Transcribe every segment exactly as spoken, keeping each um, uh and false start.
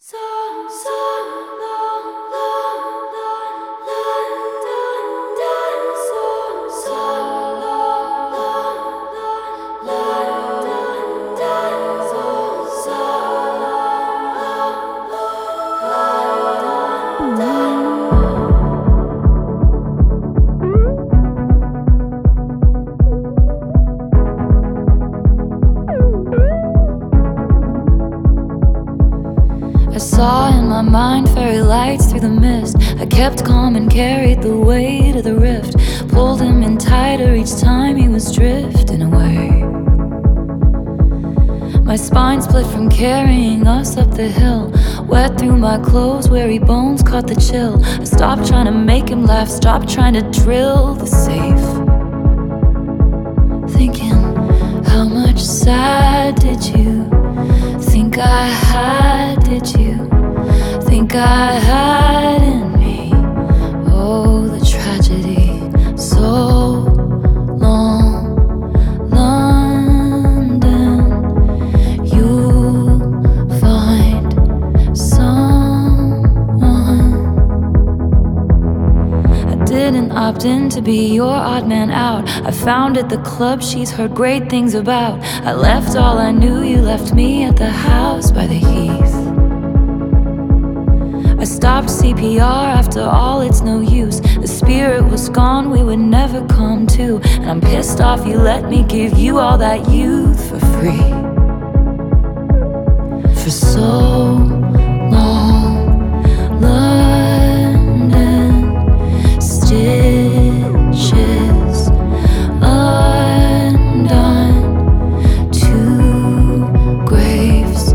I saw in my mind fairy lights through the mist. I kept calm and carried the weight of the rift. Pulled him in tighter each time he was drifting away. My spine split from carrying us up the hill. Wet through my clothes, weary bones caught the chill. I stopped trying to make him laugh, stopped trying to drill the safe. Thinking, how much sad did you think I had, did you think I had in me? Oh, the tragedy, so long, London, you'll find someone. I didn't opt in to be your odd man out. I founded the club she's heard great things about. I left all I knew, you left me at the house by the heath. I stopped C P R, after all it's no use. The spirit was gone, we would never come to. And I'm pissed off you let me give you all that youth for free. For so long, London, stitches undone, two graves,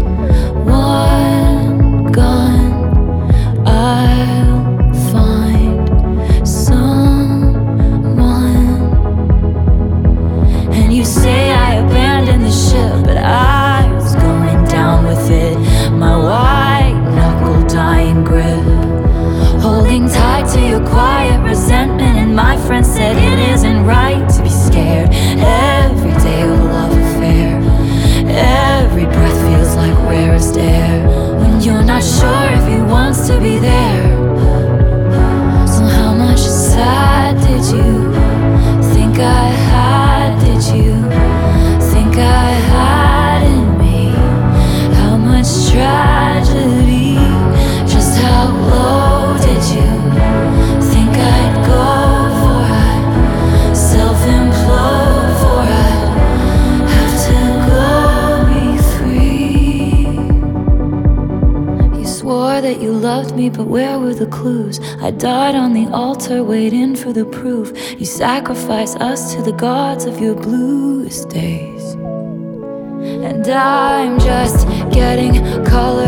one gun. I'll find someone. And you say I abandoned the ship, but I was going down with it. My white knuckle dying grip, holding tight to your quiet resentment. And my friend said it isn't right to be scared. Every day a love affair, every breath feels like rarest air. When you're not sure if he wants to be there. So how much sad did you think I had, did you think I had in me? How much tragedy, just how low did you think I'd go for? I'd self-implode for I'd have to go be free. You swore that you loved me, but where were the clues? I died on the altar waiting for the proof. You sacrificed us to the gods of your bluest days. And I'm just getting color